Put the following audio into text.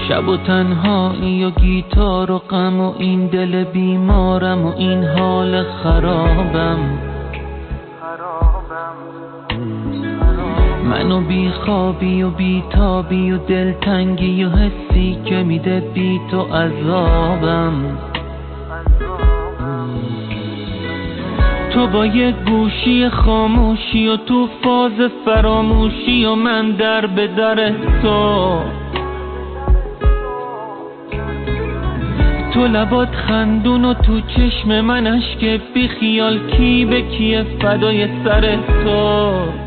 شب و تنهایی و گیتار و غم و این دل بیمارم و این حال خرابم. منو بی خوابی و بی تابی و دلتنگی و حسی که میده بی تو عذابم. تو با یک گوشی خاموشی و تو فاز فراموشی و من در به در تو لبات خندون و تو چشم من اشک بی خیال کی به کیه فدای سر تو.